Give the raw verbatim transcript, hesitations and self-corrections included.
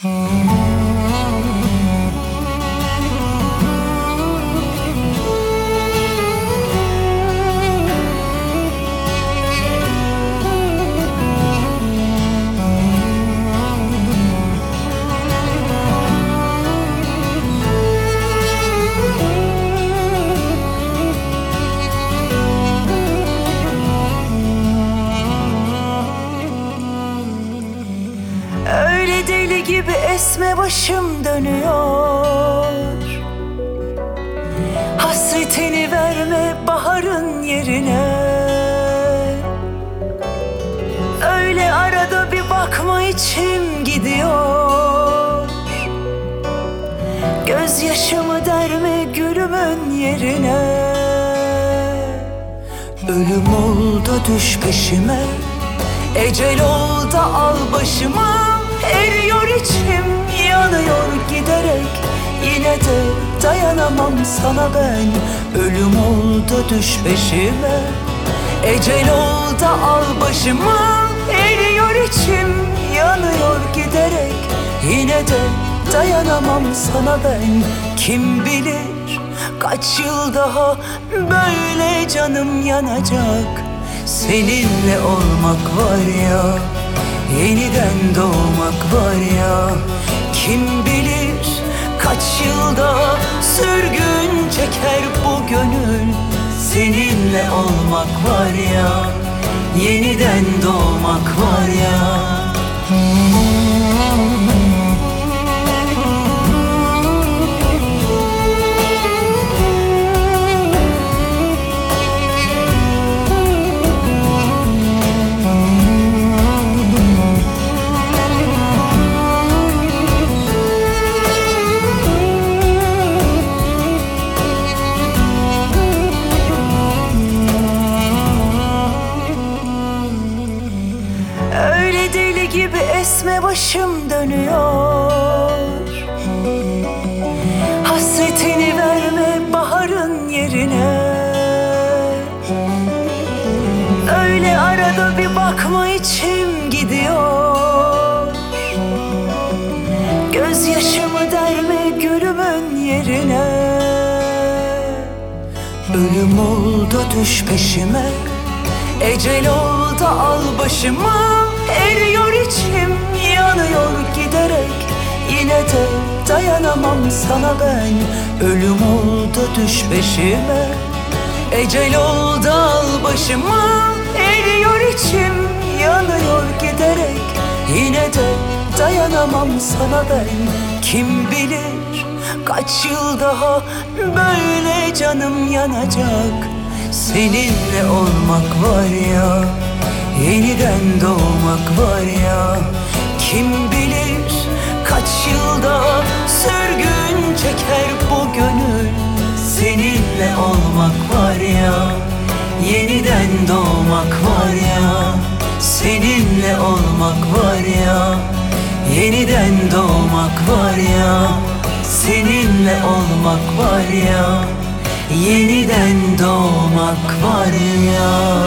Öyle deli gibi esme başım dönüyor. Hasretini verme baharın yerine. Öyle arada bir bakma içim gidiyor. Gözyaşımı derme gülümün yerine. Ölüm ol da düş peşime, ecel ol da al başıma. Eriyor içim, yanıyor giderek, yine de dayanamam sana ben. Ölüm ol da düş peşime, ecel ol da al başıma. Eriyor içim, yanıyor giderek, yine de dayanamam sana ben. Kim bilir kaç yıl daha böyle canım yanacak. Seninle olmak var ya, yeniden doğmak var ya. Kim bilir kaç yıl daha sürgün çeker bu gönül. Seninle olmak var ya, yeniden doğmak var ya. Öyle deli gibi esme başım dönüyor. Hasretini verme baharın yerine. Öyle arada bir bakma içim gidiyor. Gözyaşımı derme gülümün yerine. Ölüm ol da düş peşime, ecel ol da al başıma. Eriyor içim, yanıyor giderek, yine de dayanamam sana ben. Ölüm ol da düş peşime, ecel ol da al başıma. Eriyor içim, yanıyor giderek, yine de dayanamam sana ben. Kim bilir kaç yıl daha böyle canım yanacak. Seninle olmak var ya, yeniden doğmak var ya. Kim bilir kaç yıl daha sürgün çeker bu gönül. Seninle olmak var ya, yeniden doğmak var ya. Seninle olmak var ya, yeniden doğmak var ya. Seninle olmak var ya, yeniden doğmak var ya.